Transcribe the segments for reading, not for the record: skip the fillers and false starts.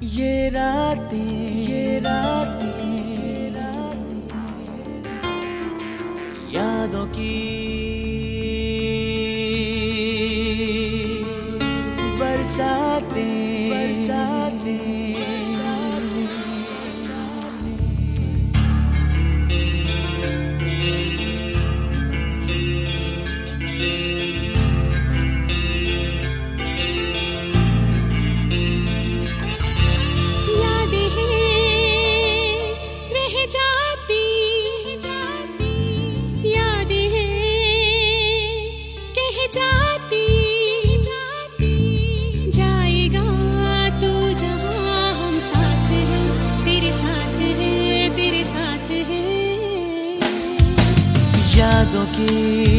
ये रातें यादों की बरसातें यादों की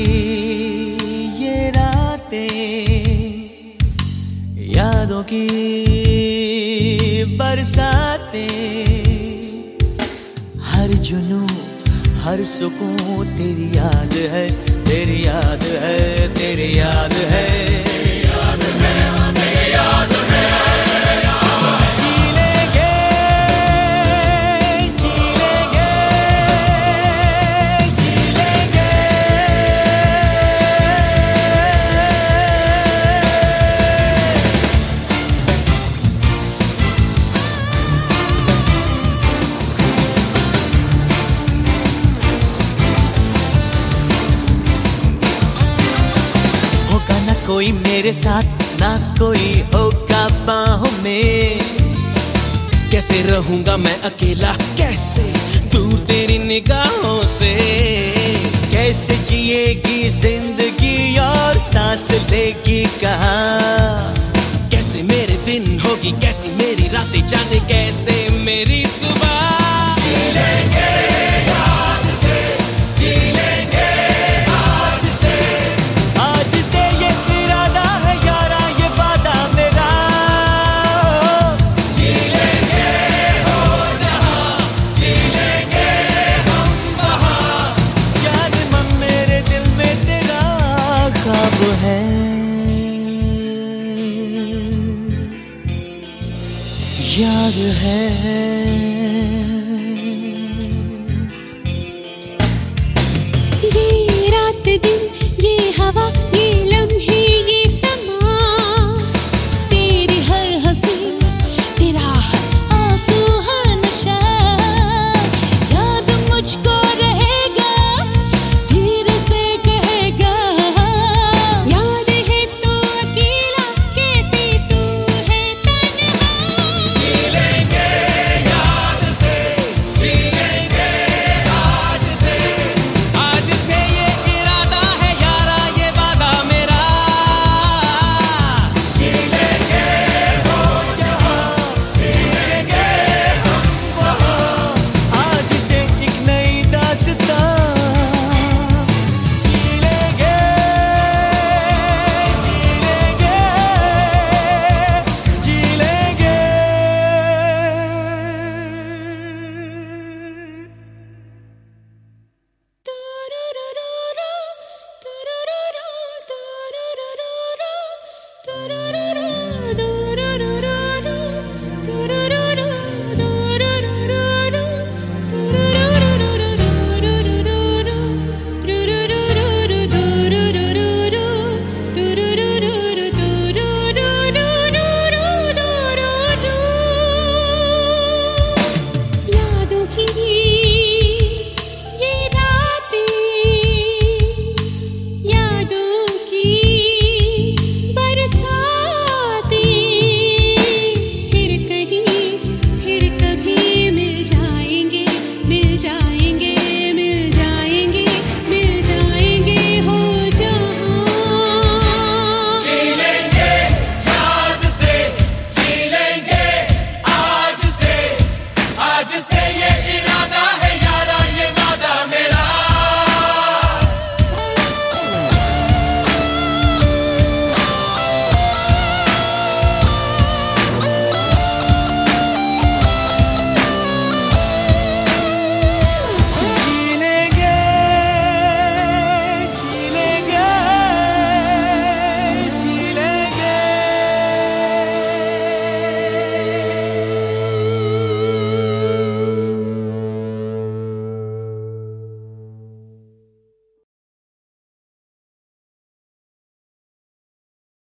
ये रातें यादों की बरसातें हर जुनून हर सुकून तेरी याद है, तेरी याद है, तेरी याद है, तेरी याद है, तेरी याद है। कोई मेरे साथ ना कोई होगा बाहों में, कैसे रहूंगा मैं अकेला, कैसे दूर तेरी निगाहों से, कैसे जिएगी जिंदगी और सांस लेगी कहाँ, कैसे मेरे दिन होगी, कैसी मेरी रातें, जाने कैसे मेरी सुबह। जी लेंगे याद से, जी लेंगे आज से, आज से ये इरादा है यारा, ये वादा मेरा। जी लेंगे हो जहां, जी लेंगे हम वहां, जाने मन मेरे दिल में तेरा ख्वाब है। याद है।